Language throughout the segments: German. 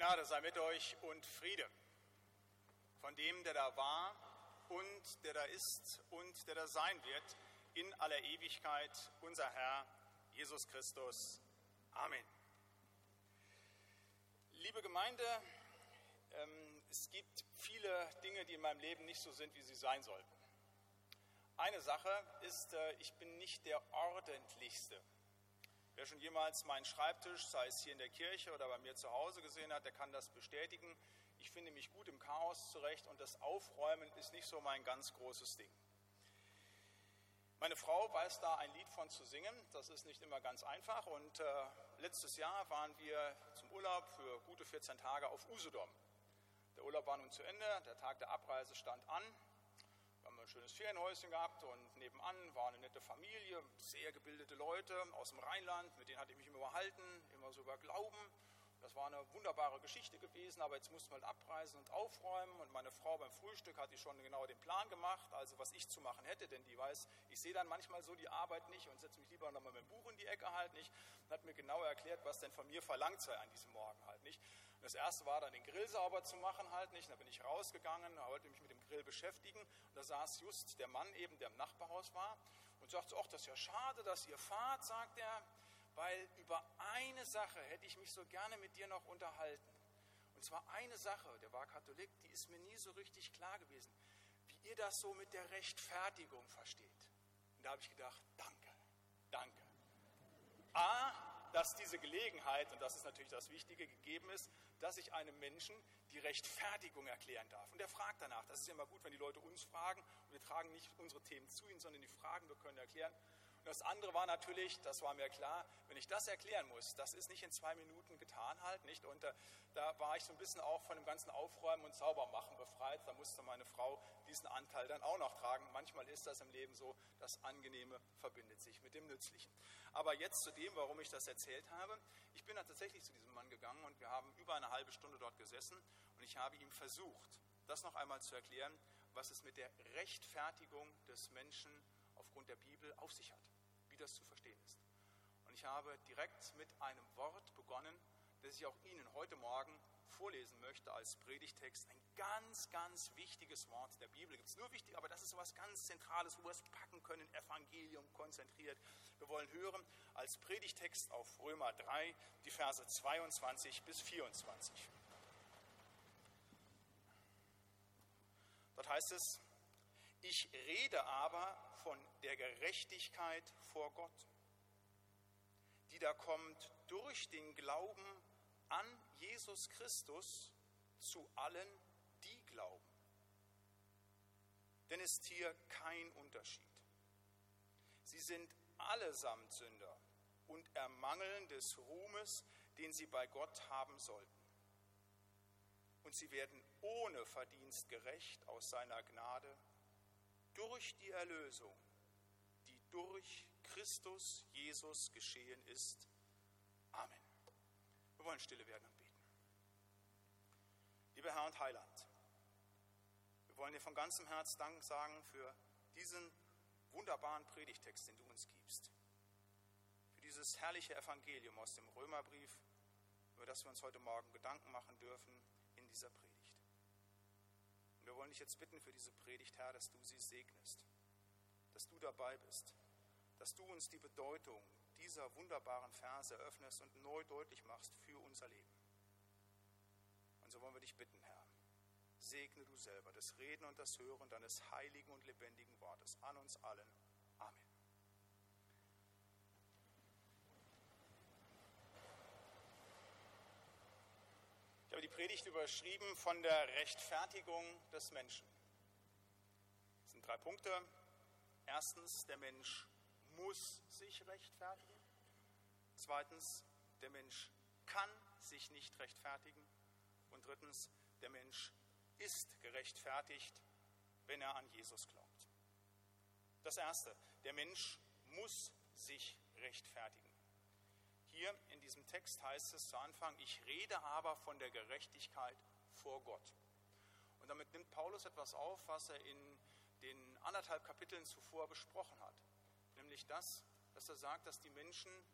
Gnade sei mit euch und Friede von dem, der da war und der da ist und der da sein wird in aller Ewigkeit, unser Herr Jesus Christus. Amen. Liebe Gemeinde, es gibt viele Dinge, die in meinem Leben nicht so sind, wie sie sein sollten. Eine Sache ist, ich bin nicht der Ordentlichste. Wer schon jemals meinen Schreibtisch, sei es hier in der Kirche oder bei mir zu Hause gesehen hat, der kann das bestätigen. Ich finde mich gut im Chaos zurecht und das Aufräumen ist nicht so mein ganz großes Ding. Meine Frau weiß da ein Lied von zu singen, das ist nicht immer ganz einfach. Und letztes Jahr waren wir zum Urlaub für gute 14 Tage auf Usedom. Der Urlaub war nun zu Ende, der Tag der Abreise stand an. Wir haben ein schönes Ferienhäuschen gehabt und nebenan war eine nette Familie, sehr gebildete Leute aus dem Rheinland, mit denen hatte ich mich immer unterhalten, immer so über Glauben. Das war eine wunderbare Geschichte gewesen, aber jetzt mussten wir halt abreisen und aufräumen und meine Frau beim Frühstück hat die schon genau den Plan gemacht, also was ich zu machen hätte, denn die weiß, ich sehe dann manchmal so die Arbeit nicht und setze mich lieber nochmal mit dem Buch in die Ecke halt nicht und hat mir genau erklärt, was denn von mir verlangt sei an diesem Morgen halt nicht. Und das erste war dann den Grill sauber zu machen halt nicht, und da bin ich rausgegangen, wollte mich mit dem Grill beschäftigen und da saß just der Mann eben, der im Nachbarhaus war und sagte, ach, das ist ja schade, dass ihr fahrt, sagt er, weil über eine Sache hätte ich mich so gerne mit dir noch unterhalten. Und zwar eine Sache, der war Katholik, die ist mir nie so richtig klar gewesen, wie ihr das so mit der Rechtfertigung versteht. Und da habe ich gedacht, danke. Dass diese Gelegenheit, und das ist natürlich das Wichtige, gegeben ist, dass ich einem Menschen die Rechtfertigung erklären darf. Und er fragt danach. Das ist ja immer gut, wenn die Leute uns fragen und wir tragen nicht unsere Themen zu ihnen, sondern die fragen, wir können erklären. Und das andere war natürlich, das war mir klar, wenn ich das erklären muss, das ist nicht in 2 Minuten getan halt, nicht? Und da war ich so ein bisschen auch von dem ganzen Aufräumen und Saubermachen befreit. Da musste meine Frau diesen Anteil dann auch noch tragen. Manchmal ist das im Leben so, das Angenehme verbindet sich mit dem Nützlichen. Aber jetzt zu dem, warum ich das erzählt habe. Ich bin dann tatsächlich zu diesem Mann gegangen und wir haben über eine halbe Stunde dort gesessen und ich habe ihm versucht, das noch einmal zu erklären, was es mit der Rechtfertigung des Menschen aufgrund der Bibel auf sich hat, wie das zu verstehen ist. Und ich habe direkt mit einem Wort begonnen, das ich auch Ihnen heute Morgen vorlesen möchte als Predigtext. Ein ganz, ganz wichtiges Wort der Bibel. Gibt es nur wichtig, aber das ist so etwas ganz Zentrales, wo wir es packen können, Evangelium konzentriert. Wir wollen hören als Predigtext auf Römer 3, die Verse 22 bis 24. Dort heißt es, ich rede aber von der Gerechtigkeit vor Gott, die da kommt durch den Glauben an Jesus Christus zu allen, die glauben. Denn ist hier kein Unterschied. Sie sind allesamt Sünder und ermangeln des Ruhmes, den sie bei Gott haben sollten. Und sie werden ohne Verdienst gerecht aus seiner Gnade durch die Erlösung, die durch Christus Jesus geschehen ist. Amen. Wir wollen stille werden und beten. Lieber Herr und Heiland, wir wollen dir von ganzem Herz Dank sagen für diesen wunderbaren Predigtext, den du uns gibst. Für dieses herrliche Evangelium aus dem Römerbrief, über das wir uns heute Morgen Gedanken machen dürfen in dieser Predigt. Und wir wollen dich jetzt bitten für diese Predigt, Herr, dass du sie segnest, dass du dabei bist, dass du uns die Bedeutung dieser wunderbaren Verse eröffnest und neu deutlich machst für unser Leben. Und so wollen wir dich bitten, Herr, segne du selber das Reden und das Hören deines heiligen und lebendigen Wortes an uns allen. Amen. Ich habe die Predigt überschrieben von der Rechtfertigung des Menschen. Das sind 3 Punkte. Erstens, der Mensch muss sich rechtfertigen. Zweitens, der Mensch kann sich nicht rechtfertigen. Und drittens, der Mensch ist gerechtfertigt, wenn er an Jesus glaubt. Das Erste, der Mensch muss sich rechtfertigen. Hier in diesem Text heißt es zu Anfang, ich rede aber von der Gerechtigkeit vor Gott. Und damit nimmt Paulus etwas auf, was er in den 1,5 Kapiteln zuvor besprochen hat. Nämlich das, dass er sagt, dass die Menschen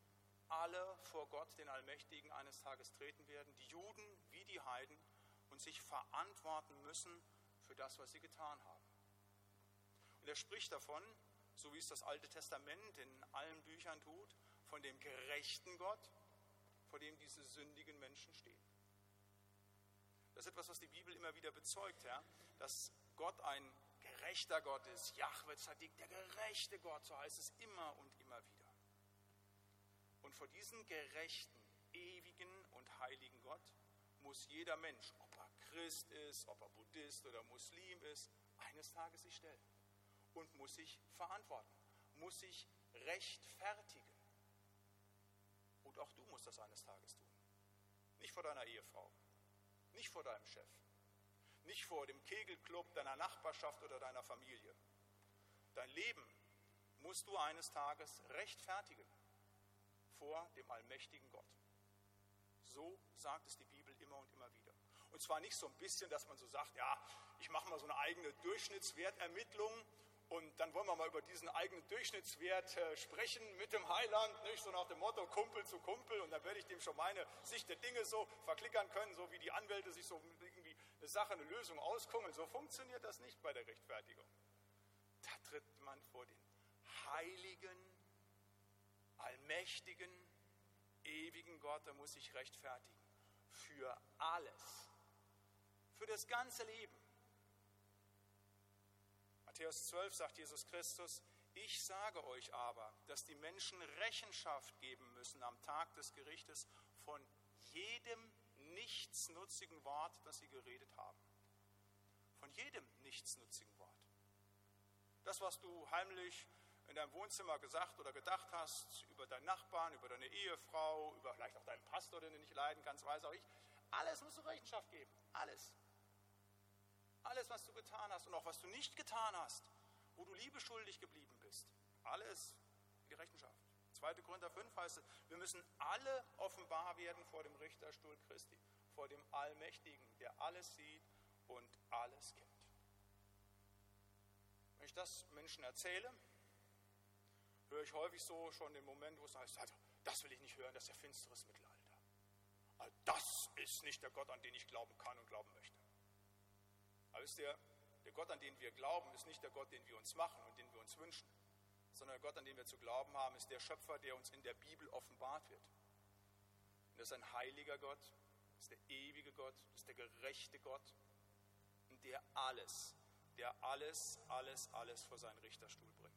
alle vor Gott, den Allmächtigen, eines Tages treten werden, die Juden wie die Heiden, und sich verantworten müssen für das, was sie getan haben. Und er spricht davon, so wie es das Alte Testament in allen Büchern tut, von dem gerechten Gott, vor dem diese sündigen Menschen stehen. Das ist etwas, was die Bibel immer wieder bezeugt, ja? Dass Gott ein gerechter Gott ist. Jahwe Zadik, der gerechte Gott, so heißt es immer und immer wieder. Und vor diesem gerechten, ewigen und heiligen Gott muss jeder Mensch, ob er Christ ist, ob er Buddhist oder Muslim ist, eines Tages sich stellen und muss sich verantworten, muss sich rechtfertigen. Und auch du musst das eines Tages tun. Nicht vor deiner Ehefrau, nicht vor deinem Chef, nicht vor dem Kegelclub deiner Nachbarschaft oder deiner Familie. Dein Leben musst du eines Tages rechtfertigen vor dem allmächtigen Gott. So sagt es die Bibel immer und immer wieder. Und zwar nicht so ein bisschen, dass man so sagt, ja, ich mache mal so eine eigene Durchschnittswertermittlung und dann wollen wir mal über diesen eigenen Durchschnittswert sprechen mit dem Heiland, nicht so nach dem Motto Kumpel zu Kumpel, und dann werde ich dem schon meine Sicht der Dinge so verklickern können, so wie die Anwälte sich so irgendwie eine Sache, eine Lösung auskummeln. So funktioniert das nicht bei der Rechtfertigung. Da tritt man vor den heiligen, allmächtigen, ewigen Gott, der muss sich rechtfertigen. Für alles. Für das ganze Leben. Matthäus 12 sagt Jesus Christus, ich sage euch aber, dass die Menschen Rechenschaft geben müssen am Tag des Gerichtes von jedem nichtsnutzigen Wort, das sie geredet haben. Von jedem nichtsnutzigen Wort. Das, was du heimlich in deinem Wohnzimmer gesagt oder gedacht hast, über deinen Nachbarn, über deine Ehefrau, über vielleicht auch deinen Pastor, den du nicht leiden kannst, weiß auch ich, alles musst du Rechenschaft geben. Alles. Alles, was du getan hast und auch was du nicht getan hast, wo du Liebe schuldig geblieben bist. Alles in die Rechenschaft. 2. Korinther 5 heißt es, wir müssen alle offenbar werden vor dem Richterstuhl Christi, vor dem Allmächtigen, der alles sieht und alles kennt. Wenn ich das Menschen erzähle, höre ich häufig so schon den Moment, wo es heißt, also, das will ich nicht hören, das ist ja finsteres Mittelalter. Also, das ist nicht der Gott, an den ich glauben kann und glauben möchte. Aber wisst ihr, der Gott, an den wir glauben, ist nicht der Gott, den wir uns machen und den wir uns wünschen, sondern der Gott, an den wir zu glauben haben, ist der Schöpfer, der uns in der Bibel offenbart wird. Und das ist ein heiliger Gott, das ist der ewige Gott, das ist der gerechte Gott, und der alles vor seinen Richterstuhl bringt.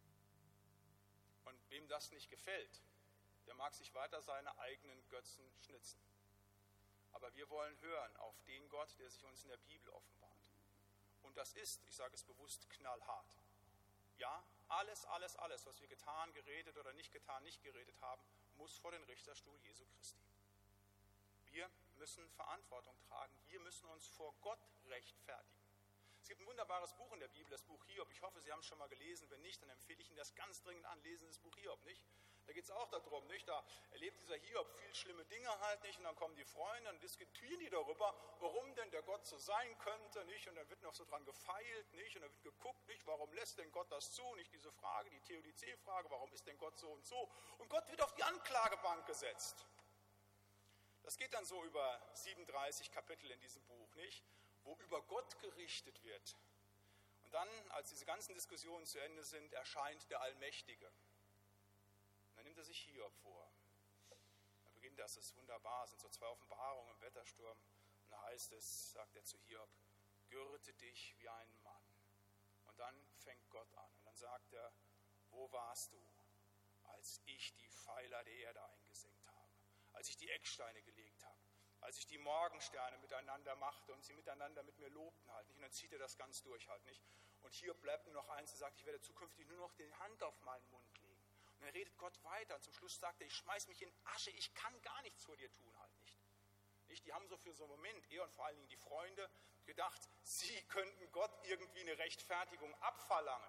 Und wem das nicht gefällt, der mag sich weiter seine eigenen Götzen schnitzen. Aber wir wollen hören auf den Gott, der sich uns in der Bibel offenbart. Und das ist, ich sage es bewusst, knallhart. Ja, alles, was wir getan, geredet oder nicht getan, nicht geredet haben, muss vor den Richterstuhl Jesu Christi. Wir müssen Verantwortung tragen. Wir müssen uns vor Gott rechtfertigen. Es gibt ein wunderbares Buch in der Bibel, das Buch Hiob. Ich hoffe, Sie haben es schon mal gelesen. Wenn nicht, dann empfehle ich Ihnen das ganz dringend an. Lesen Sie das Buch Hiob, nicht? Da geht es auch darum, nicht? Da erlebt dieser Hiob viel schlimme Dinge halt nicht. Und dann kommen die Freunde und diskutieren die darüber, warum denn der Gott so sein könnte, nicht? Und dann wird noch so dran gefeilt, nicht? Und dann wird geguckt, nicht? Warum lässt denn Gott das zu? Nicht diese Frage, die Theodizee-Frage, warum ist denn Gott so und so? Und Gott wird auf die Anklagebank gesetzt. Das geht dann so über 37 Kapitel in diesem Buch, nicht? Wo über Gott gerichtet wird. Und dann, als diese ganzen Diskussionen zu Ende sind, erscheint der Allmächtige. Und dann nimmt er sich Hiob vor. Dann beginnt das ist wunderbar, es sind so 2 Offenbarungen im Wettersturm. Und da heißt es, sagt er zu Hiob, gürte dich wie ein Mann. Und dann fängt Gott an. Und dann sagt er, wo warst du, als ich die Pfeiler der Erde eingesenkt habe, als ich die Ecksteine gelegt habe, als ich die Morgensterne miteinander machte und sie miteinander mit mir lobten halt nicht. Und dann zieht er das ganz durch halt nicht. Und hier bleibt nur noch eins, er sagt, ich werde zukünftig nur noch die Hand auf meinen Mund legen. Und dann redet Gott weiter und zum Schluss sagt er, ich schmeiß mich in Asche, ich kann gar nichts vor dir tun halt nicht. Die haben so für so einen Moment, er und vor allen Dingen die Freunde, gedacht, sie könnten Gott irgendwie eine Rechtfertigung abverlangen.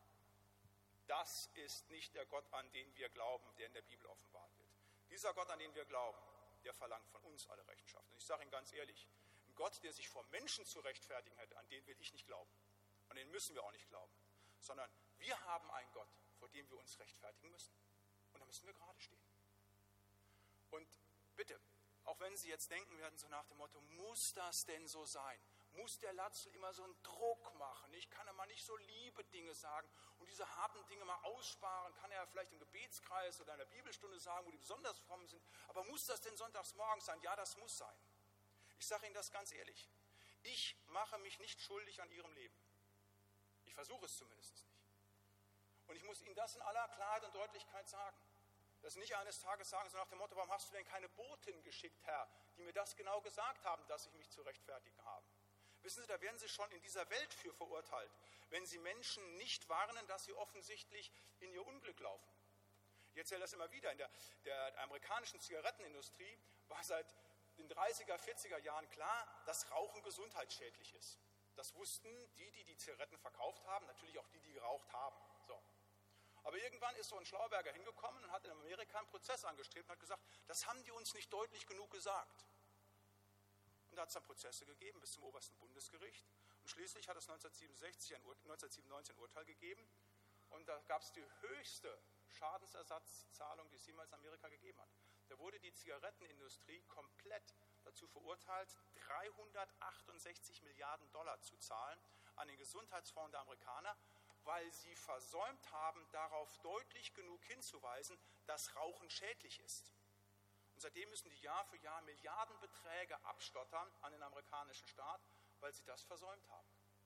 Das ist nicht der Gott, an den wir glauben, der in der Bibel offenbart wird. Dieser Gott, an den wir glauben, der verlangt von uns alle Rechenschaft. Und ich sage Ihnen ganz ehrlich, ein Gott, der sich vor Menschen zu rechtfertigen hätte, an den will ich nicht glauben. An den müssen wir auch nicht glauben. Sondern wir haben einen Gott, vor dem wir uns rechtfertigen müssen. Und da müssen wir gerade stehen. Und bitte, auch wenn Sie jetzt denken werden, so nach dem Motto, muss das denn so sein? Muss der Latzel immer so einen Druck machen? Ich kann er mal nicht so liebe Dinge sagen und diese harten Dinge mal aussparen. Kann er vielleicht im Gebetskreis oder in der Bibelstunde sagen, wo die besonders fromm sind. Aber muss das denn sonntags morgens sein? Ja, das muss sein. Ich sage Ihnen das ganz ehrlich. Ich mache mich nicht schuldig an Ihrem Leben. Ich versuche es zumindest nicht. Und ich muss Ihnen das in aller Klarheit und Deutlichkeit sagen. Dass Sie nicht eines Tages sagen, so nach dem Motto, warum hast du denn keine Botin geschickt, Herr, die mir das genau gesagt haben, dass ich mich zu rechtfertigen habe. Wissen Sie, da werden Sie schon in dieser Welt für verurteilt, wenn Sie Menschen nicht warnen, dass sie offensichtlich in ihr Unglück laufen. Ich erzähle das immer wieder. In der amerikanischen Zigarettenindustrie war seit den 30er, 40er Jahren klar, dass Rauchen gesundheitsschädlich ist. Das wussten die Zigaretten verkauft haben, natürlich auch die geraucht haben. So. Aber irgendwann ist so ein Schlauberger hingekommen und hat in Amerika einen Prozess angestrebt und hat gesagt, das haben die uns nicht deutlich genug gesagt. Und da hat es dann Prozesse gegeben bis zum obersten Bundesgericht. Und schließlich hat es 1997 ein Urteil gegeben. Und da gab es die höchste Schadensersatzzahlung, die es jemals in Amerika gegeben hat. Da wurde die Zigarettenindustrie komplett dazu verurteilt, 368 Milliarden $ zu zahlen an den Gesundheitsfonds der Amerikaner, weil sie versäumt haben, darauf deutlich genug hinzuweisen, dass Rauchen schädlich ist. Und seitdem müssen die Jahr für Jahr Milliardenbeträge abstottern an den amerikanischen Staat, weil sie das versäumt haben.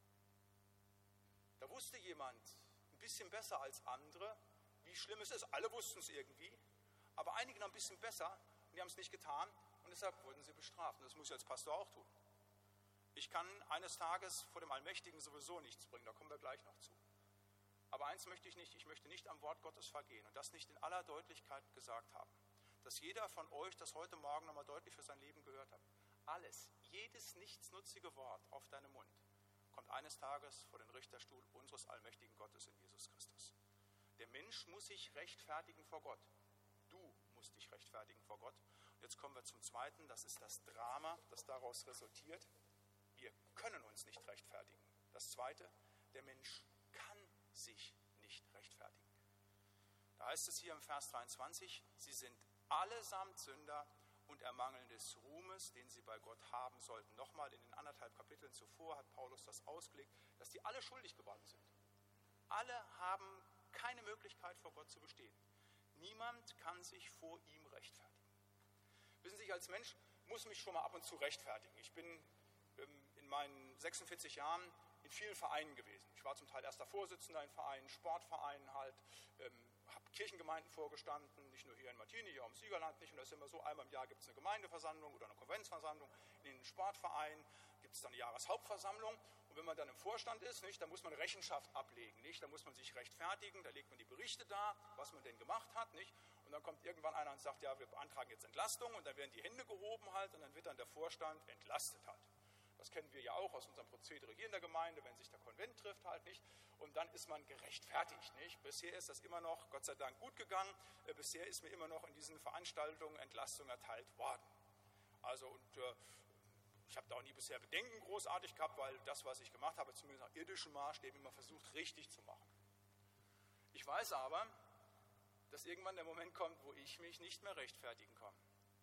Da wusste jemand ein bisschen besser als andere, wie schlimm es ist. Alle wussten es irgendwie, aber einige noch ein bisschen besser und die haben es nicht getan und deshalb wurden sie bestraft. Und das muss ich als Pastor auch tun. Ich kann eines Tages vor dem Allmächtigen sowieso nichts bringen, da kommen wir gleich noch zu. Aber eins möchte ich nicht, ich möchte nicht am Wort Gottes vergehen und das nicht in aller Deutlichkeit gesagt haben. Dass jeder von euch das heute Morgen nochmal deutlich für sein Leben gehört hat. Alles, jedes nichtsnutzige Wort auf deinem Mund kommt eines Tages vor den Richterstuhl unseres allmächtigen Gottes in Jesus Christus. Der Mensch muss sich rechtfertigen vor Gott. Du musst dich rechtfertigen vor Gott. Und jetzt kommen wir zum Zweiten, das ist das Drama, das daraus resultiert. Wir können uns nicht rechtfertigen. Das Zweite, der Mensch kann sich nicht rechtfertigen. Da heißt es hier im Vers 23, sie sind allesamt Sünder und ermangeln des Ruhmes, den sie bei Gott haben sollten. Nochmal in den 1,5 Kapiteln zuvor hat Paulus das ausgelegt, dass die alle schuldig geworden sind. Alle haben keine Möglichkeit vor Gott zu bestehen. Niemand kann sich vor ihm rechtfertigen. Wissen Sie, ich als Mensch muss mich schon mal ab und zu rechtfertigen. Ich bin in meinen 46 Jahren in vielen Vereinen gewesen. Ich war zum Teil erster Vorsitzender in Vereinen, Sportvereinen halt, habe Kirchengemeinden vorgestanden, nicht nur hier in Martini, hier im Siegerland nicht. Und das ist immer so, einmal im Jahr gibt es eine Gemeindeversammlung oder eine Konventsversammlung. In den Sportvereinen gibt es dann eine Jahreshauptversammlung. Und wenn man dann im Vorstand ist, nicht, dann muss man Rechenschaft ablegen. Nicht? Da muss man sich rechtfertigen, da legt man die Berichte dar, was man denn gemacht hat. Nicht? Und dann kommt irgendwann einer und sagt, ja, wir beantragen jetzt Entlastung. Und dann werden die Hände gehoben halt und dann wird dann der Vorstand entlastet halt. Das kennen wir ja auch aus unserem Prozedere hier in der Gemeinde, wenn sich der Konvent trifft halt nicht. Und dann ist man gerechtfertigt, nicht? Bisher ist das immer noch, Gott sei Dank, gut gegangen. Bisher ist mir immer noch in diesen Veranstaltungen Entlastung erteilt worden. Also und ich habe da auch nie bisher Bedenken großartig gehabt, weil das, was ich gemacht habe, zumindest nach irdischen Maßstäben immer versucht, richtig zu machen. Ich weiß aber, dass irgendwann der Moment kommt, wo ich mich nicht mehr rechtfertigen kann.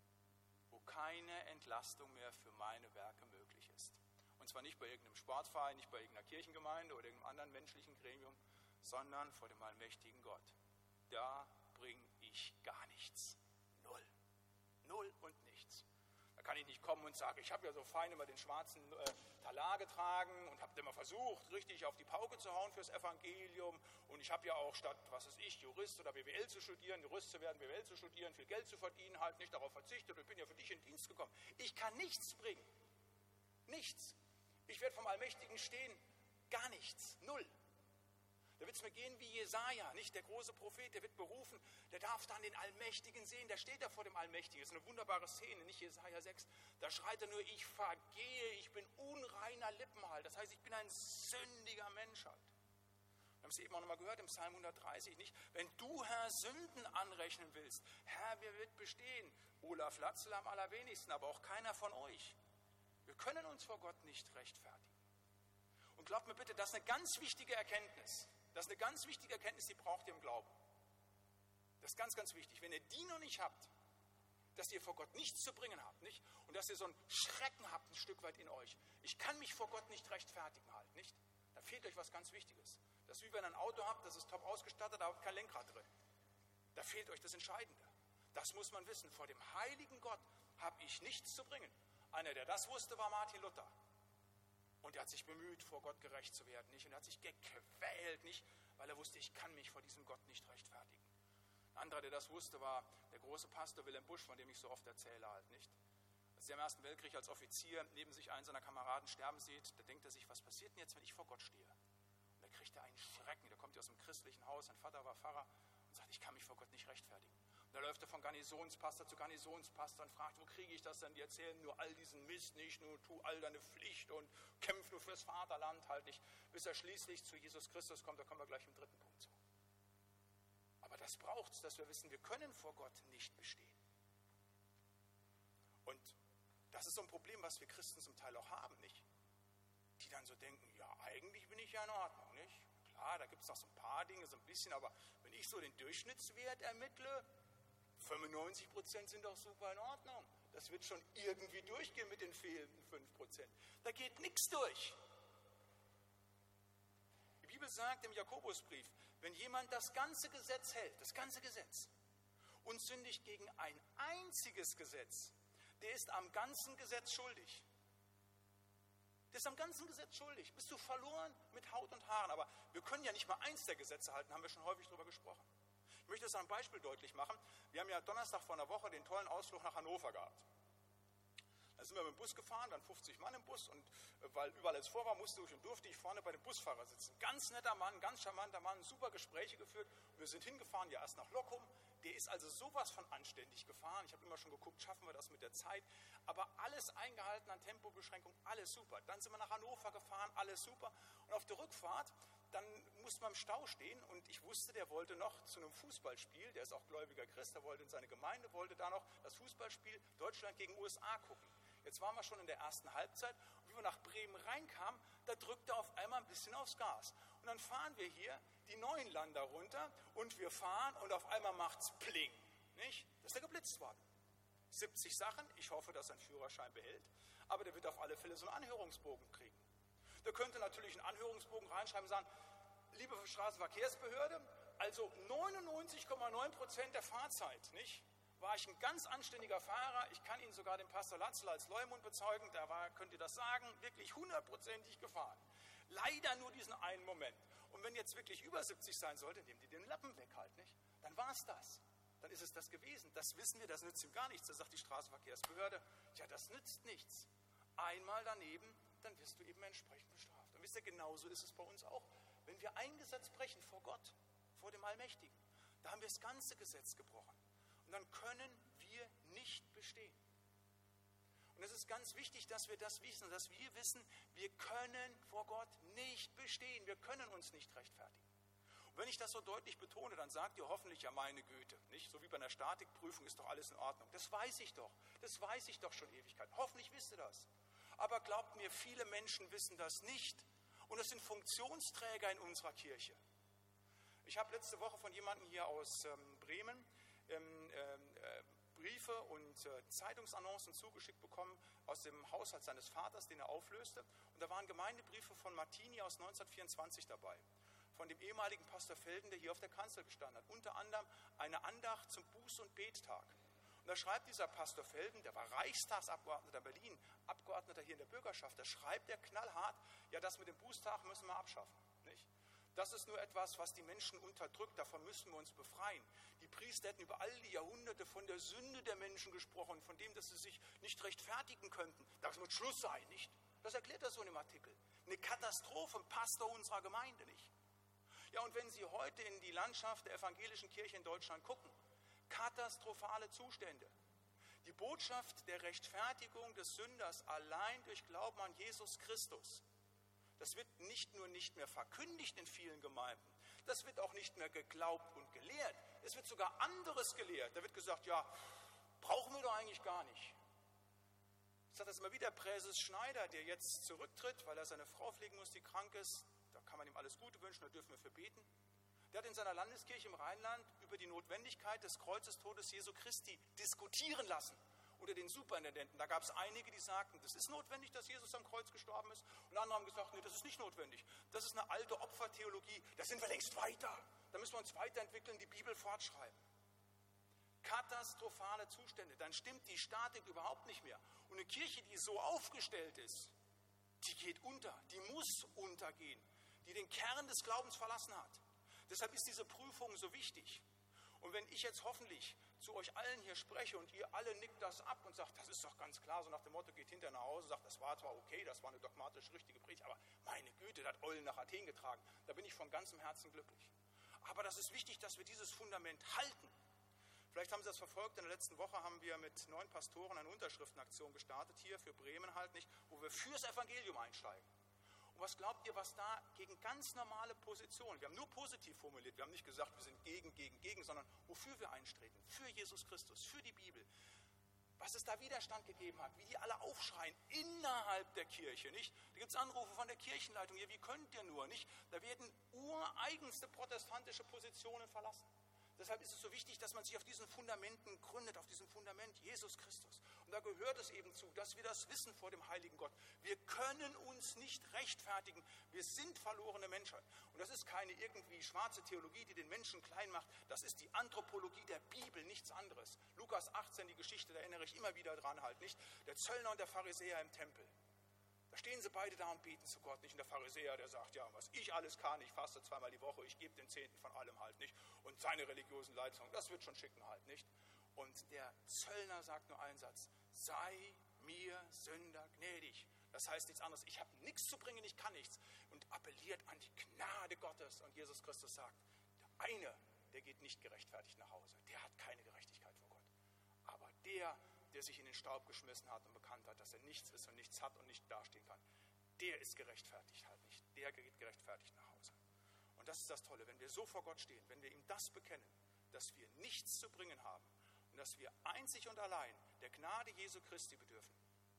Wo keine Entlastung mehr für meine Werke möglich ist. Und zwar nicht bei irgendeinem Sportverein, nicht bei irgendeiner Kirchengemeinde oder irgendeinem anderen menschlichen Gremium, sondern vor dem allmächtigen Gott. Da bringe ich gar nichts. Null. Null und nichts. Da kann ich nicht kommen und sagen, ich habe ja so fein immer den schwarzen Talar getragen und habe immer versucht, richtig auf die Pauke zu hauen fürs Evangelium. Und ich habe ja auch statt, was weiß ich, Jurist oder BWL zu studieren, Jurist zu werden, BWL zu studieren, viel Geld zu verdienen, halt nicht darauf verzichtet und bin ja für dich in den Dienst gekommen. Ich kann nichts bringen. Nichts. Ich werde vom Allmächtigen stehen. Gar nichts. Null. Da wird es mir gehen wie Jesaja, nicht der große Prophet, der wird berufen, der darf dann den Allmächtigen sehen, der steht da vor dem Allmächtigen. Das ist eine wunderbare Szene, nicht Jesaja 6. Da schreit er nur, ich vergehe, ich bin unreiner Lippenhalt. Das heißt, ich bin ein sündiger Mensch halt. Wir haben es eben auch nochmal gehört im Psalm 130, nicht? Wenn du, Herr, Sünden anrechnen willst, Herr, wer wird bestehen? Olaf Latzel am allerwenigsten, aber auch keiner von euch. Wir können uns vor Gott nicht rechtfertigen. Und glaubt mir bitte, das ist eine ganz wichtige Erkenntnis. Das ist eine ganz wichtige Erkenntnis, die braucht ihr im Glauben. Das ist ganz, ganz wichtig. Wenn ihr die noch nicht habt, dass ihr vor Gott nichts zu bringen habt, nicht? Und dass ihr so einen Schrecken habt ein Stück weit in euch. Ich kann mich vor Gott nicht rechtfertigen halt, nicht? Da fehlt euch was ganz Wichtiges. Das ist wie wenn ihr ein Auto habt, das ist top ausgestattet, aber kein Lenkrad drin. Da fehlt euch das Entscheidende. Das muss man wissen. Vor dem heiligen Gott habe ich nichts zu bringen. Einer, der das wusste, war Martin Luther. Und er hat sich bemüht, vor Gott gerecht zu werden, nicht? Und er hat sich gequält, nicht? Weil er wusste, ich kann mich vor diesem Gott nicht rechtfertigen. Ein anderer, der das wusste, war der große Pastor Wilhelm Busch, von dem ich so oft erzähle halt, nicht? Als er im Ersten Weltkrieg als Offizier neben sich einen seiner Kameraden sterben sieht, da denkt er sich, was passiert denn jetzt, wenn ich vor Gott stehe? Und da kriegt er einen Schrecken. Der kommt ja aus einem christlichen Haus, sein Vater war Pfarrer und sagt, ich kann mich vor Gott nicht rechtfertigen. Und da läuft er von Garnisonspastor zu Garnisonspastor und fragt, wo kriege ich das denn? Die erzählen nur all diesen Mist nicht, nur tu all deine Pflicht und kämpf nur fürs Vaterland halt nicht, bis er schließlich zu Jesus Christus kommt. Da kommen wir gleich im dritten Punkt zu. Aber das braucht es, dass wir wissen, wir können vor Gott nicht bestehen. Und das ist so ein Problem, was wir Christen zum Teil auch haben, nicht? Die dann so denken, ja, eigentlich bin ich ja in Ordnung, nicht? Klar, da gibt es noch so ein paar Dinge, so ein bisschen, aber wenn ich so den Durchschnittswert ermittle, 95% sind doch super in Ordnung. Das wird schon irgendwie durchgehen mit den fehlenden 5%. Da geht nichts durch. Die Bibel sagt im Jakobusbrief, wenn jemand das ganze Gesetz hält, das ganze Gesetz, und sündigt gegen ein einziges Gesetz, der ist am ganzen Gesetz schuldig. Der ist am ganzen Gesetz schuldig. Bist du verloren mit Haut und Haaren. Aber wir können ja nicht mal eins der Gesetze halten, haben wir schon häufig darüber gesprochen. Ich möchte das an einem Beispiel deutlich machen. Wir haben ja Donnerstag vor einer Woche den tollen Ausflug nach Hannover gehabt. Da sind wir mit dem Bus gefahren, dann 50 Mann im Bus und weil überall alles vor war, durfte ich vorne bei dem Busfahrer sitzen. Ganz netter Mann, ganz charmanter Mann, super Gespräche geführt. Wir sind hingefahren, ja erst nach Loccum. Der ist also sowas von anständig gefahren. Ich habe immer schon geguckt, schaffen wir das mit der Zeit. Aber alles eingehalten an Tempobeschränkung, alles super. Dann sind wir nach Hannover gefahren, alles super. Und auf der Rückfahrt, dann mussten wir im Stau stehen und ich wusste, der wollte noch zu einem Fußballspiel, der ist auch gläubiger Christ, der wollte in seine Gemeinde, wollte da noch das Fußballspiel Deutschland gegen USA gucken. Jetzt waren wir schon in der ersten Halbzeit und wie wir nach Bremen reinkamen, da drückte er auf einmal ein bisschen aufs Gas. Und dann fahren wir hier die neuen Lander runter und wir fahren und auf einmal macht's pling. Nicht? Das ist da geblitzt worden. 70 Sachen, ich hoffe, dass er einen Führerschein behält, aber der wird auf alle Fälle so einen Anhörungsbogen kriegen. Der könnte natürlich einen Anhörungsbogen reinschreiben und sagen, liebe Straßenverkehrsbehörde, also 99,9% der Fahrzeit, nicht? War ich ein ganz anständiger Fahrer. Ich kann Ihnen sogar den Pastor Latzl als Leumund bezeugen. Könnt ihr das sagen, wirklich 100%ig gefahren. Leider nur diesen einen Moment. Und wenn jetzt wirklich über 70 sein sollte, nehmen die den Lappen weg halt, nicht? Dann war es das. Dann ist es das gewesen. Das wissen wir, das nützt ihm gar nichts. Da sagt die Straßenverkehrsbehörde, ja, das nützt nichts. Einmal daneben, dann wirst du eben entsprechend bestraft. Und wisst ihr, genauso ist es bei uns auch. Wenn wir ein Gesetz brechen vor Gott, vor dem Allmächtigen, da haben wir das ganze Gesetz gebrochen. Und dann können wir nicht bestehen. Und es ist ganz wichtig, dass wir das wissen, dass wir wissen, wir können vor Gott nicht bestehen. Wir können uns nicht rechtfertigen. Und wenn ich das so deutlich betone, dann sagt ihr hoffentlich, ja meine Güte, nicht? So wie bei einer Statikprüfung ist doch alles in Ordnung. Das weiß ich doch. Das weiß ich doch schon Ewigkeit. Hoffentlich wisst ihr das. Aber glaubt mir, viele Menschen wissen das nicht. Und es sind Funktionsträger in unserer Kirche. Ich habe letzte Woche von jemandem hier aus Bremen Briefe und Zeitungsannoncen zugeschickt bekommen aus dem Haushalt seines Vaters, den er auflöste. Und da waren Gemeindebriefe von Martini aus 1924 dabei, von dem ehemaligen Pastor Felden, der hier auf der Kanzel gestanden hat. Unter anderem eine Andacht zum Buß- und Bettag. Und da schreibt dieser Pastor Felden, der war Reichstagsabgeordneter Berlin, Abgeordneter hier in der Bürgerschaft, da schreibt er knallhart, ja, das mit dem Bußtag müssen wir abschaffen. Nicht? Das ist nur etwas, was die Menschen unterdrückt, davon müssen wir uns befreien. Die Priester hätten über all die Jahrhunderte von der Sünde der Menschen gesprochen, von dem, dass sie sich nicht rechtfertigen könnten. Das muss Schluss sein, nicht? Das erklärt er so in dem Artikel. Eine Katastrophe, ein Pastor unserer Gemeinde, nicht? Ja, und wenn Sie heute in die Landschaft der evangelischen Kirche in Deutschland gucken, katastrophale Zustände. Die Botschaft der Rechtfertigung des Sünders allein durch Glauben an Jesus Christus, das wird nicht nur nicht mehr verkündigt in vielen Gemeinden, das wird auch nicht mehr geglaubt und gelehrt. Es wird sogar anderes gelehrt. Da wird gesagt, ja, brauchen wir doch eigentlich gar nicht. Ich sage das immer wieder, Präses Schneider, der jetzt zurücktritt, weil er seine Frau pflegen muss, die krank ist. Da kann man ihm alles Gute wünschen, da dürfen wir für beten. Der hat in seiner Landeskirche im Rheinland über die Notwendigkeit des Kreuzestodes Jesu Christi diskutieren lassen. Unter den Superintendenten, da gab es einige, die sagten, das ist notwendig, dass Jesus am Kreuz gestorben ist. Und andere haben gesagt, nee, das ist nicht notwendig. Das ist eine alte Opfertheologie, da sind wir längst weiter. Da müssen wir uns weiterentwickeln, die Bibel fortschreiben. Katastrophale Zustände, dann stimmt die Statik überhaupt nicht mehr. Und eine Kirche, die so aufgestellt ist, die geht unter, die muss untergehen, die den Kern des Glaubens verlassen hat. Deshalb ist diese Prüfung so wichtig. Und wenn ich jetzt hoffentlich zu euch allen hier spreche und ihr alle nickt das ab und sagt, das ist doch ganz klar, so nach dem Motto, geht hinterher nach Hause, sagt, das war zwar okay, das war eine dogmatisch richtige Predigt, aber meine Güte, das hat Eulen nach Athen getragen. Da bin ich von ganzem Herzen glücklich. Aber das ist wichtig, dass wir dieses Fundament halten. Vielleicht haben Sie das verfolgt, in der letzten Woche haben wir mit 9 Pastoren eine Unterschriftenaktion gestartet, hier für Bremen halt nicht, wo wir fürs Evangelium einsteigen. Und was glaubt ihr, was da gegen ganz normale Positionen, wir haben nur positiv formuliert, wir haben nicht gesagt, wir sind gegen, sondern wofür wir eintreten, für Jesus Christus, für die Bibel. Was es da Widerstand gegeben hat, wie die alle aufschreien, innerhalb der Kirche, nicht? Da gibt es Anrufe von der Kirchenleitung, ja, wie könnt ihr nur, nicht? Da werden ureigenste protestantische Positionen verlassen. Deshalb ist es so wichtig, dass man sich auf diesen Fundamenten gründet, auf diesem Fundament Jesus Christus. Und da gehört es eben zu, dass wir das wissen vor dem heiligen Gott. Wir können uns nicht rechtfertigen. Wir sind verlorene Menschheit. Und das ist keine irgendwie schwarze Theologie, die den Menschen klein macht. Das ist die Anthropologie der Bibel, nichts anderes. Lukas 18, die Geschichte, da erinnere ich immer wieder dran halt, nicht? Der Zöllner und der Pharisäer im Tempel. Da stehen sie beide da und beten zu Gott, nicht? Und der Pharisäer, der sagt, ja, was ich alles kann, ich faste 2-mal die Woche, ich gebe den Zehnten von allem halt, nicht? Und seine religiösen Leitungen, das wird schon schicken halt, nicht? Und der Zöllner sagt nur einen Satz, sei mir Sünder gnädig. Das heißt nichts anderes, ich habe nichts zu bringen, ich kann nichts. Und appelliert an die Gnade Gottes. Und Jesus Christus sagt, der eine, der geht nicht gerechtfertigt nach Hause, der hat keine Gerechtigkeit vor Gott. Aber der sich in den Staub geschmissen hat und bekannt hat, dass er nichts ist und nichts hat und nicht dastehen kann, der ist gerechtfertigt halt nicht. Der geht gerechtfertigt nach Hause. Und das ist das Tolle, wenn wir so vor Gott stehen, wenn wir ihm das bekennen, dass wir nichts zu bringen haben und dass wir einzig und allein der Gnade Jesu Christi bedürfen,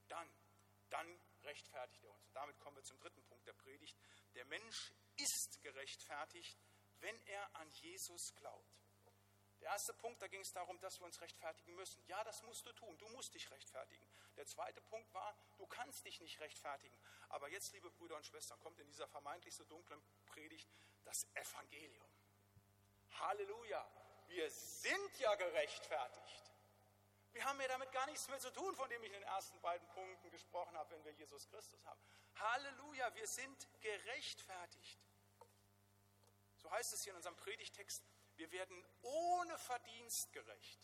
dann rechtfertigt er uns. Und damit kommen wir zum dritten Punkt der Predigt. Der Mensch ist gerechtfertigt, wenn er an Jesus glaubt. Der erste Punkt, da ging es darum, dass wir uns rechtfertigen müssen. Ja, das musst du tun, du musst dich rechtfertigen. Der zweite Punkt war, du kannst dich nicht rechtfertigen. Aber jetzt, liebe Brüder und Schwestern, kommt in dieser vermeintlich so dunklen Predigt das Evangelium. Halleluja, wir sind ja gerechtfertigt. Wir haben ja damit gar nichts mehr zu tun, von dem ich in den ersten beiden Punkten gesprochen habe, wenn wir Jesus Christus haben. Halleluja, wir sind gerechtfertigt. So heißt es hier in unserem Predigtext, wir werden ohne Verdienst gerecht.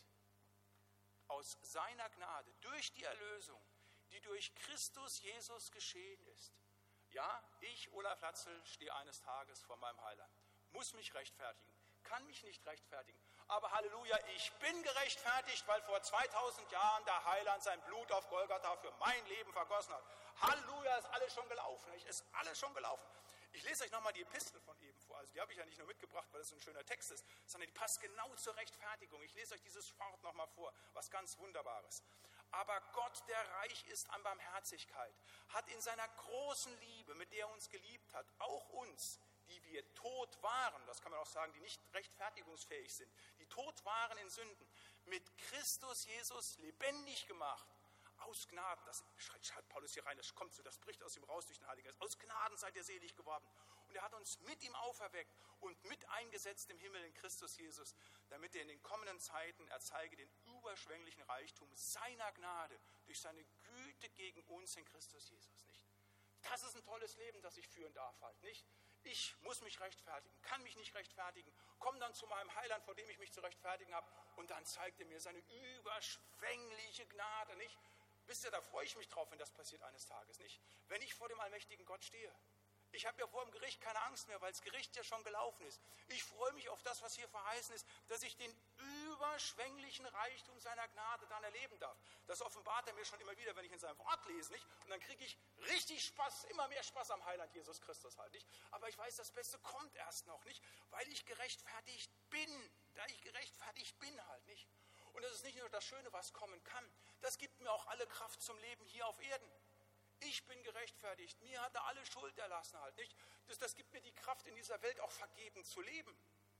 Aus seiner Gnade, durch die Erlösung, die durch Christus Jesus geschehen ist. Ja, ich, Olaf Latzel, stehe eines Tages vor meinem Heiland. Muss mich rechtfertigen, kann mich nicht rechtfertigen. Aber Halleluja, ich bin gerechtfertigt, weil vor 2000 Jahren der Heiland sein Blut auf Golgatha für mein Leben vergossen hat. Halleluja, ist alles schon gelaufen. Ist alles schon gelaufen. Ich lese euch nochmal die Epistel von eben vor. Also die habe ich ja nicht nur mitgebracht, weil es so ein schöner Text ist, sondern die passt genau zur Rechtfertigung. Ich lese euch dieses Wort nochmal vor, was ganz Wunderbares. Aber Gott, der reich ist an Barmherzigkeit, hat in seiner großen Liebe, mit der er uns geliebt hat, auch uns, die wir tot waren, das kann man auch sagen, die nicht rechtfertigungsfähig sind, die tot waren in Sünden, mit Christus Jesus lebendig gemacht. Aus Gnaden, das schreibt Paulus hier rein, das kommt so, das bricht aus ihm raus durch den Heiligen Geist. Aus Gnaden seid ihr selig geworden. Und er hat uns mit ihm auferweckt und mit eingesetzt im Himmel in Christus Jesus, damit er in den kommenden Zeiten erzeige den überschwänglichen Reichtum seiner Gnade durch seine Güte gegen uns in Christus Jesus, nicht? Das ist ein tolles Leben, das ich führen darf halt, nicht? Ich muss mich rechtfertigen, kann mich nicht rechtfertigen, komme dann zu meinem Heiland, vor dem ich mich zu rechtfertigen habe, und dann zeigt er mir seine überschwängliche Gnade, nicht? Wisst ihr, da freue ich mich drauf, wenn das passiert eines Tages, nicht? Wenn ich vor dem allmächtigen Gott stehe. Ich habe ja vor dem Gericht keine Angst mehr, weil das Gericht ja schon gelaufen ist. Ich freue mich auf das, was hier verheißen ist, dass ich den überschwänglichen Reichtum seiner Gnade dann erleben darf. Das offenbart er mir schon immer wieder, wenn ich in seinem Wort lese, nicht? Und dann kriege ich richtig Spaß, immer mehr Spaß am Heiland Jesus Christus halt, nicht? Aber ich weiß, das Beste kommt erst noch, nicht? Weil ich gerechtfertigt bin, da ich gerechtfertigt bin halt, nicht? Und das ist nicht nur das Schöne, was kommen kann, das gibt mir auch alle Kraft zum Leben hier auf Erden. Ich bin gerechtfertigt, mir hat er alle Schuld erlassen halt, nicht? Das gibt mir die Kraft, in dieser Welt auch vergeben zu leben.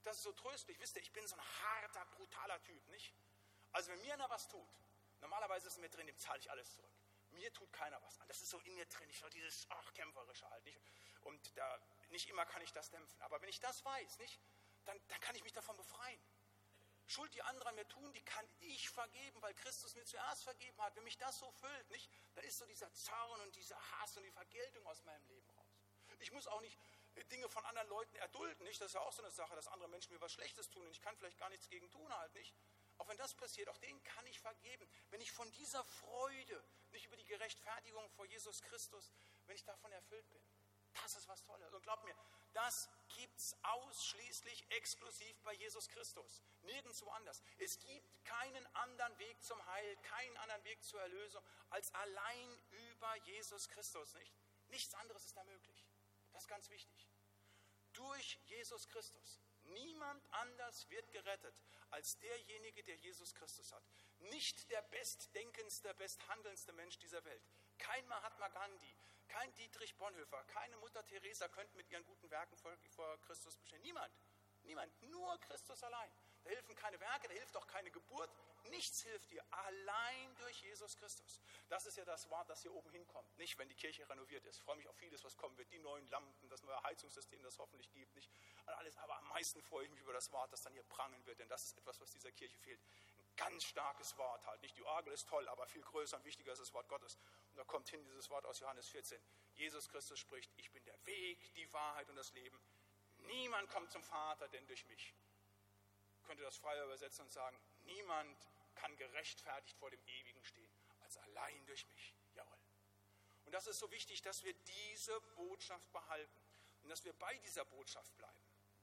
das ist so tröstlich. Wisst ihr, ich bin so ein harter, brutaler Typ, nicht? Also wenn mir einer was tut, normalerweise ist in mir drin, dem zahle ich alles zurück. Mir tut keiner was an. Das ist so in mir drin. Ich so dieses Kämpferische halt, nicht? Und nicht immer kann ich das dämpfen. Aber wenn ich das weiß, nicht, dann kann ich mich davon befreien. Schuld, die andere an mir tun, die kann ich vergeben, weil Christus mir zuerst vergeben hat. Wenn mich das so füllt, nicht, dann ist so dieser Zorn und dieser Hass und die Vergeltung aus meinem Leben raus. Ich muss auch nicht Dinge von anderen Leuten erdulden, nicht? Das ist ja auch so eine Sache, dass andere Menschen mir was Schlechtes tun und ich kann vielleicht gar nichts gegen tun halt, nicht? Auch wenn das passiert, auch denen kann ich vergeben. Wenn ich von dieser Freude, nicht über die Gerechtfertigung vor Jesus Christus, wenn ich davon erfüllt bin, das ist was Tolles. Und glaubt mir, das gibt es ausschließlich exklusiv bei Jesus Christus. Nirgendwo anders. Es gibt keinen anderen Weg zum Heil, keinen anderen Weg zur Erlösung, als allein über Jesus Christus. Nicht? Nichts anderes ist da möglich. Das ist ganz wichtig. Durch Jesus Christus. Niemand anders wird gerettet als derjenige, der Jesus Christus hat. Nicht der bestdenkendste, besthandelndste Mensch dieser Welt. Kein Mahatma Gandhi, kein Dietrich Bonhoeffer, keine Mutter Teresa könnten mit ihren guten Werken vor Christus bestehen. Niemand. Niemand. Nur Christus allein. Da helfen keine Werke, da hilft auch keine Geburt. Nichts hilft dir. Allein durch Jesus Christus. Das ist ja das Wort, das hier oben hinkommt. Nicht, wenn die Kirche renoviert ist. Ich freue mich auf vieles, was kommen wird. Die neuen Lampen, das neue Heizungssystem, das hoffentlich gibt. Nicht und alles. Aber am meisten freue ich mich über das Wort, das dann hier prangen wird. Denn das ist etwas, was dieser Kirche fehlt. Ein ganz starkes Wort halt. Nicht die Orgel ist toll, aber viel größer und wichtiger ist das Wort Gottes. Und da kommt hin dieses Wort aus Johannes 14. Jesus Christus spricht, ich bin der Weg, die Wahrheit und das Leben. Niemand kommt zum Vater, denn durch mich. Ich könnte das freier übersetzen und sagen, niemand kann gerechtfertigt vor dem Ewigen stehen, als allein durch mich. Jawohl. Und das ist so wichtig, dass wir diese Botschaft behalten und dass wir bei dieser Botschaft bleiben.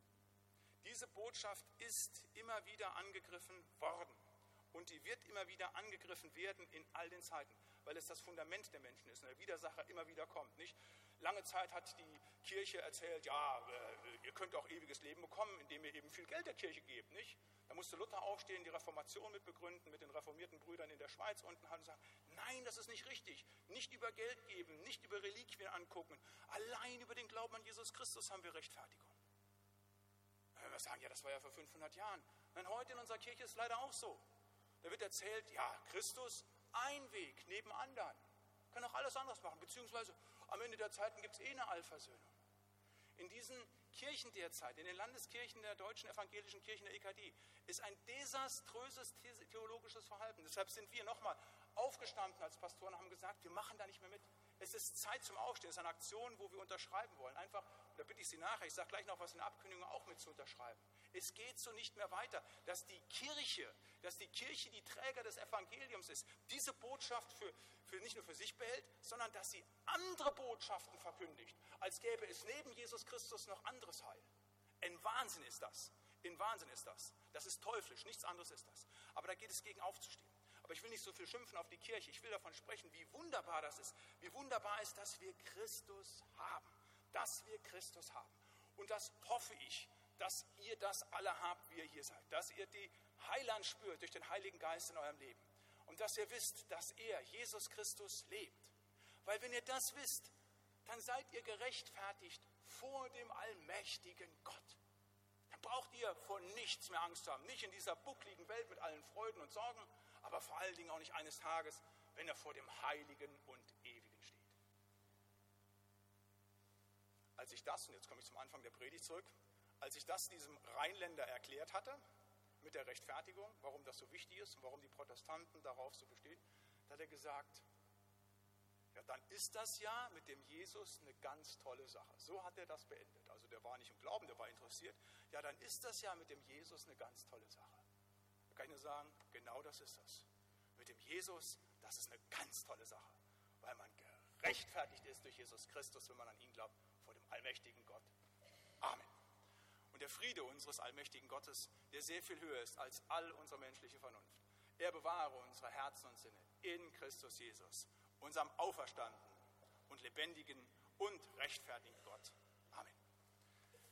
Diese Botschaft ist immer wieder angegriffen worden und die wird immer wieder angegriffen werden in all den Zeiten, weil es das Fundament der Menschen ist und der Widersacher immer wieder kommt. Nicht? Lange Zeit hat die Kirche erzählt, ja, ihr könnt auch ewiges Leben bekommen, indem ihr eben viel Geld der Kirche gebt. Nicht? Da musste Luther aufstehen, die Reformation mit begründen, mit den reformierten Brüdern in der Schweiz unten und sagen, nein, das ist nicht richtig. Nicht über Geld geben, nicht über Reliquien angucken. Allein über den Glauben an Jesus Christus haben wir Rechtfertigung. Wenn wir sagen, ja, das war ja vor 500 Jahren. Denn heute in unserer Kirche ist es leider auch so. Da wird erzählt, ja, Christus, ein Weg neben anderen. Kann auch alles anders machen, beziehungsweise am Ende der Zeiten gibt es eine Allversöhnung. In diesen Kirchen derzeit, in den Landeskirchen der deutschen evangelischen Kirchen der EKD, ist ein desaströses theologisches Verhalten. Deshalb sind wir nochmal aufgestanden als Pastoren und haben gesagt, wir machen da nicht mehr mit. Es ist Zeit zum Aufstehen. Es ist eine Aktion, wo wir unterschreiben wollen. Einfach, da bitte ich Sie nachher, ich sage gleich noch was in der Abkündigung, auch mit zu unterschreiben. Es geht so nicht mehr weiter, dass die Kirche die Träger des Evangeliums ist, diese Botschaft für nicht nur für sich behält, sondern dass sie andere Botschaften verkündigt, als gäbe es neben Jesus Christus noch anderes Heil. Ein Wahnsinn ist das. Ein Wahnsinn ist das. Das ist teuflisch, nichts anderes ist das. Aber da geht es gegen aufzustehen. Aber ich will nicht so viel schimpfen auf die Kirche. Ich will davon sprechen, wie wunderbar das ist. Wie wunderbar ist, dass wir Christus haben. Dass wir Christus haben. Und das hoffe ich, dass ihr das alle habt, wie ihr hier seid. Dass ihr die Heiland spürt durch den Heiligen Geist in eurem Leben. Und dass ihr wisst, dass er, Jesus Christus, lebt. Weil wenn ihr das wisst, dann seid ihr gerechtfertigt vor dem allmächtigen Gott. Dann braucht ihr vor nichts mehr Angst zu haben. Nicht in dieser buckligen Welt mit allen Freuden und Sorgen, aber vor allen Dingen auch nicht eines Tages, wenn er vor dem Heiligen und Ewigen steht. Als ich das, und jetzt komme ich zum Anfang der Predigt zurück, als ich das diesem Rheinländer erklärt hatte, mit der Rechtfertigung, warum das so wichtig ist und warum die Protestanten darauf so bestehen, da hat er gesagt, ja, dann ist das ja mit dem Jesus eine ganz tolle Sache. So hat er das beendet. Also der war nicht im Glauben, der war interessiert. Ja, dann ist das ja mit dem Jesus eine ganz tolle Sache. Da kann ich nur sagen, genau das ist das. Mit dem Jesus, das ist eine ganz tolle Sache, weil man gerechtfertigt ist durch Jesus Christus, wenn man an ihn glaubt, vor dem allmächtigen Gott. Amen. Und der Friede unseres allmächtigen Gottes, der sehr viel höher ist als all unsere menschliche Vernunft, er bewahre unsere Herzen und Sinne in Christus Jesus, unserem auferstandenen und lebendigen und rechtfertigen Gott.